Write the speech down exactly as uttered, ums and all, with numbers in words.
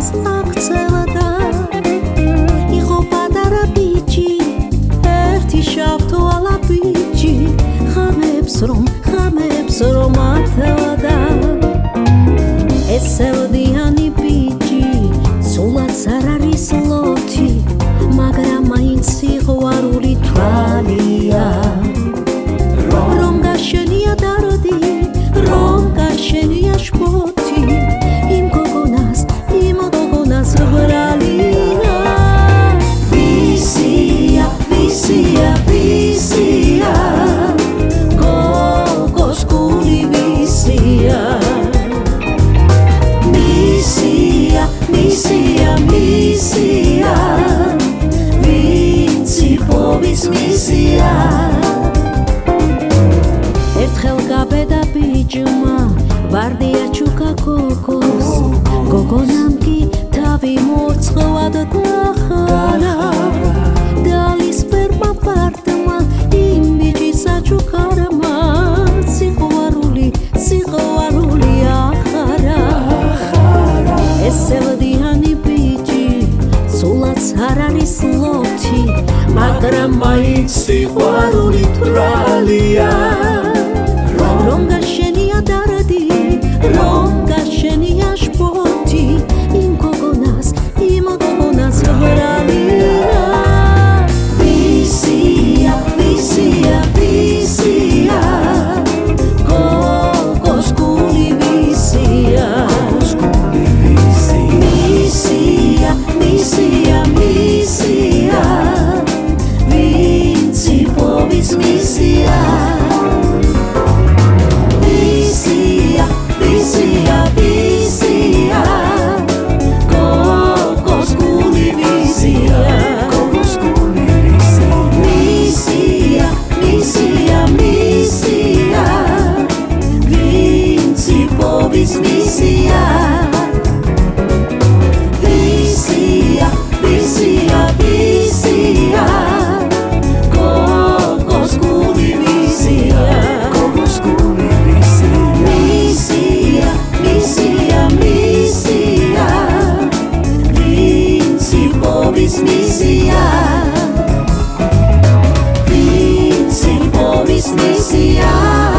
გოგონას აქცევდა იყო პატარა ბიჭი ერთი შავთვალა ბიჭი ხამებს რომ ხამებს რომ ათევდა ესელდიანი ბიჭი სულაც არ არის ლოთი მაგრამ მაინც სიყვარული თვალია რომ გაშენია დარდი რომ გაშენია შფოთი იმ გოგონას იმ გოგონას ბრალია ვისია ვისია ვისია გოგოს გული ვისია მისია მისია მისია ვინცი პოვის მისია ერთხელ გაბედა ბიჭმა ვარდია ჩუკა გოგოს გოგონამ კი თავი მორცხვად დახარა დალის ფერმა პარტმა იმ ბიჭის აჩუქარმა სიყვარული სიყვარული ახარა ესელდიანი ბიჭი სულაც არ არის ლოთი მაგრამ მაინც სიყვარული თვალია რომ გაშენია დარდი რომ გაშენია შფოთი იმ გოგონას იმ გოგონას ბრალია ვისია ვისია ვისია გოგოს გული ვისია მისია მისია მისია ვინცი პოვის მისია Visia, visia, visia, gogos guli visia, gogos guli visia, misia, misia, misia, vinci povis misia, visia, visia, visia, gogos guli visia, gogos guli Misia, misia, misia, vinci povis misia, vinci povis misia.